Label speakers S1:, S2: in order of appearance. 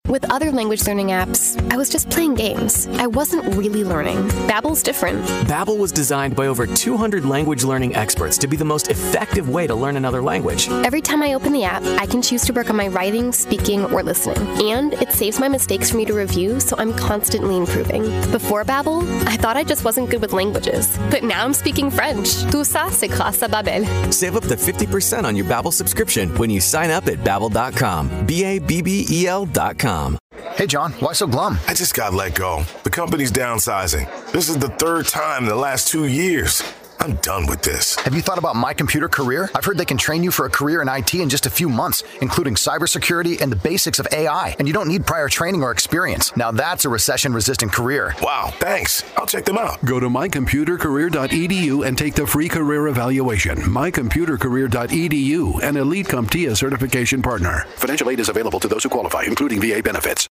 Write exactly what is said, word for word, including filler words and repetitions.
S1: With other language learning apps, I was just playing games. I wasn't really learning. Babbel's different.
S2: Babbel was designed by over two hundred language learning experts to be the most effective way to learn another language.
S1: Every time I open the app, I can choose to work on my writing, speaking, or listening. And it saves my mistakes for me to review, so I'm constantly improving. Before Babbel, I thought I just wasn't good with languages. But now I'm speaking French. Tout ça, c'est grâce à Babbel.
S2: Save up to fifty percent on your Babbel subscription when you sign up at Babbel dot com. B A B B E L dot com.
S3: Hey, John, why so glum?
S4: I just got let go. The company's downsizing. This is the third time in the last two years. I'm done with this.
S3: Have you thought about My Computer Career? I've heard they can train you for a career in I T in just a few months, including cybersecurity and the basics of A I. And you don't need prior training or experience. Now that's a recession-resistant career.
S4: Wow, thanks. I'll check them out.
S5: Go to my computer career dot e d u and take the free career evaluation. my computer career dot e d u, an Elite CompTIA certification partner. Financial aid is available to those who qualify, including V A benefits.